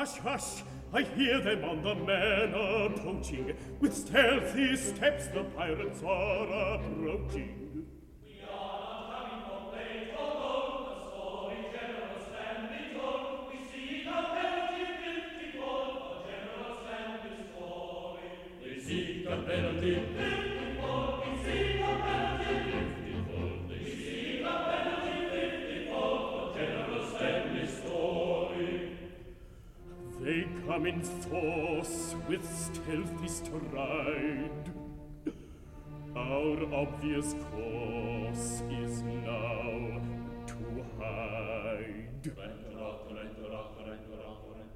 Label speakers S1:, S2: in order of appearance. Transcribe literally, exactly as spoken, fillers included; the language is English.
S1: Hush, hush! I hear them on the manor approaching. With stealthy steps the pirates are approaching. They come in force with stealthy stride. Our obvious course is now to hide.